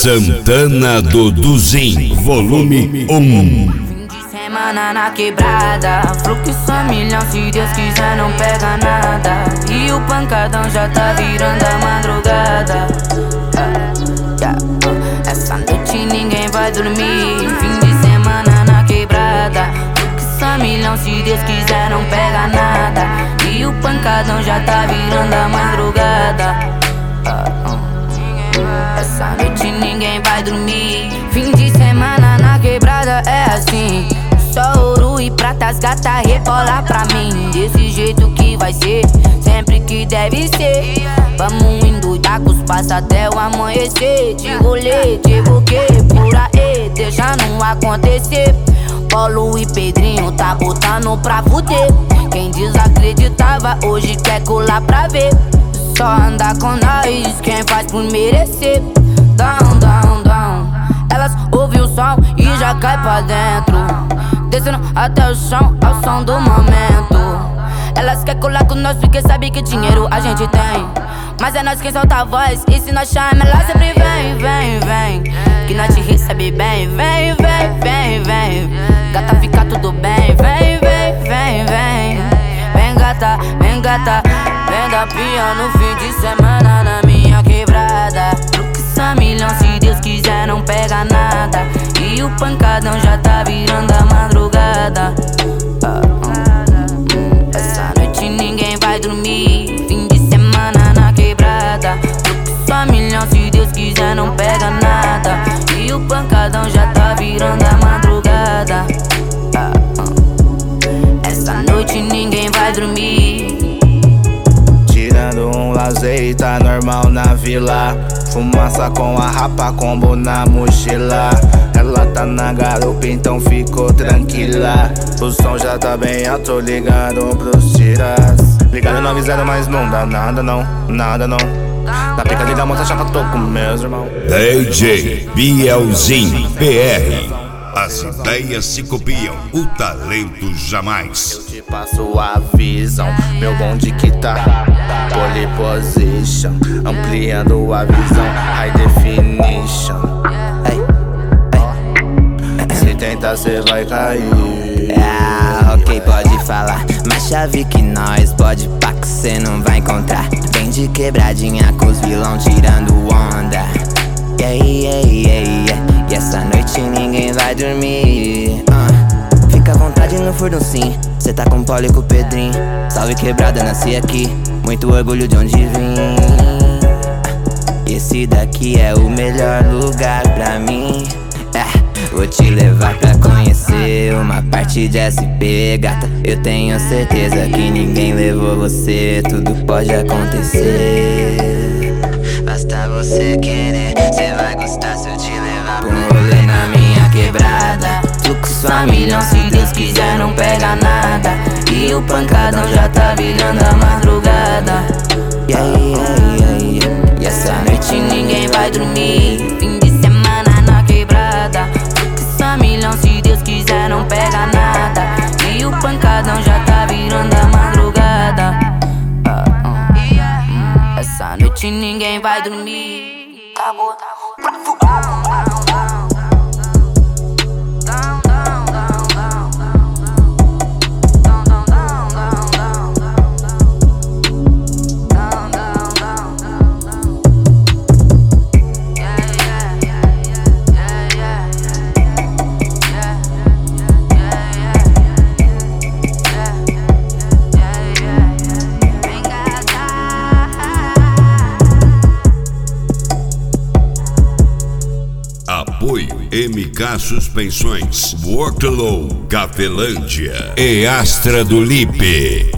Santana do Duzin, volume 1. Fim de semana na quebrada, fluxo a milhão, se Deus quiser não pega nada. E o pancadão já tá virando a madrugada. Essa noite ninguém vai dormir. Fim de semana na quebrada, fluxo a milhão, se Deus quiser não pega nada. E o pancadão já tá virando a madrugada. Essa noite ninguém vai dormir. Fim de semana na quebrada é assim. Só ouro e prata, as gata rebola pra mim. Desse jeito que vai ser, sempre que deve ser. Vamos endoidar com os passos até o amanhecer. De rolê, de buquê, por aí, deixa não acontecer. Paulo e Pedrinho tá botando pra fuder. Quem desacreditava hoje quer colar pra ver. Só anda com nós, quem faz por merecer. Down, down, down. Elas ouvem o som e já cai pra dentro, descendo até o chão, ao som do momento. Elas querem colar com nós porque sabem que dinheiro a gente tem. Mas é nós quem solta a voz, e se nós chama, ela sempre vem, vem, vem. Que nós te recebe bem, vem, vem, vem, vem. Gata, fica tudo bem, vem, vem, vem, vem. Vem gata, vem gata. Vem dar pia no fim de semana na minha quebrada. Fluxo a milhão, se Deus quiser não pega nada. E o pancadão já tá virando a madrugada. Essa noite ninguém vai dormir. Fim de semana na quebrada, fluxo a milhão, se Deus quiser não pega nada. E o pancadão já tá virando a madrugada. Essa noite ninguém vai dormir. Tirando um lazer, tá normal na vila. Fumaça com a rapa, combo na mochila. Ela tá na garupa, então ficou tranquila. O som já tá bem alto, ligado pros tiras. Ligado no avisado, mas não dá nada não, nada não. Na pica liga, moça, chapa, tô com meus irmãos. DJ Bielzinho PR. As ideias se copiam, o talento jamais. Eu te passo a visão, meu bonde que tá pole position, ampliando a visão, high definition. Se tentar cê vai cair. Ok, pode falar, mas chave que nós pode pá que cê não vai encontrar. Vem de quebradinha com os vilão tirando onda. E essa noite ninguém vai dormir. Fica à vontade no furduncinho, cê tá com o Paulo e com o Pedrinho. Salve quebrada, nasci aqui, muito orgulho de onde vim. Esse daqui é o melhor lugar pra mim. Vou te levar pra conhecer uma parte de SP, gata. Eu tenho certeza que ninguém levou você, tudo pode acontecer. Basta você querer, cê vai gostar se eu te levar pra um rolê na minha quebrada. Fluxo a milhão, se Deus quiser não pega nada. E o pancadão já tá virando a madrugada. E essa noite ninguém vai dormir. Fim de semana na quebrada, fluxo a milhão, se Deus quiser não pega nada. E o pancadão já tá virando a madrugada. Essa noite ninguém vai dormir. Tá bom, tá bom. Apoio MK Suspensões, Worklow, Cafelândia e Astra do Lipe.